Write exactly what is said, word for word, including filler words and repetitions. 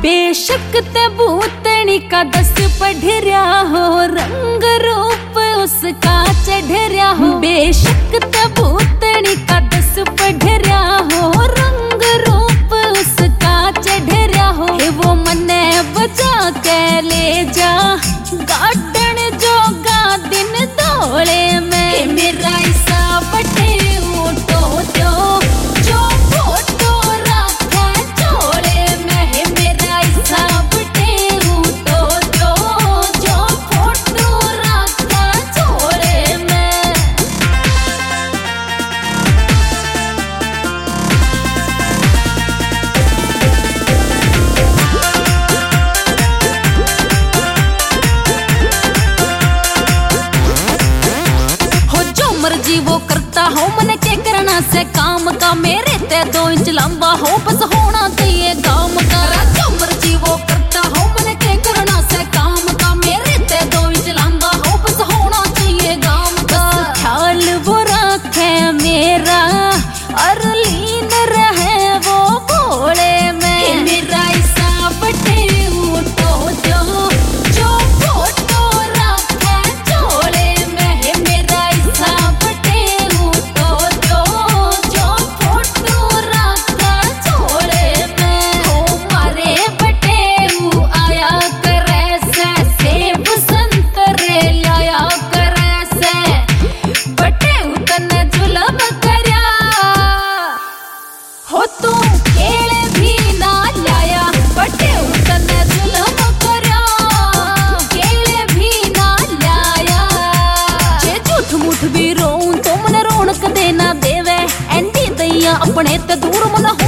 बेशक ते भूतनी का दस पढ़ रहा हो, रंग रूप उसका चढ़ रहा हो। बेशक ते भूतनी का दस पढ़ रहा हो, रंग रूप उसका चढ़ रहा हो। वो मने बचा के ले जा गार्डन जोगा दिन दौड़े में। मेरा ऐसा बटे ऊँटो जो जो फोटो रखे चोले में। मेरा ऐसा बटे ऊँटो जो जो फोटो रखे चोले में। मर्जी वो करता हो, मन के करना से काम का। मेरे ते दो इंच लंबा हो, बस होना चाहिए काम का। जो मर्जी वो करता हो, मन के करना से काम का। मेरे ते दो इंच लंबा हो, बस होना चाहिए काम का। ख्याल वो रखे मेरा और लीन रहे वो भोले में। मेरा ऐसा बटे ऊँटो जो जो फोटो रखे चोले में। मेरा ऐसा अपने ते दूर मन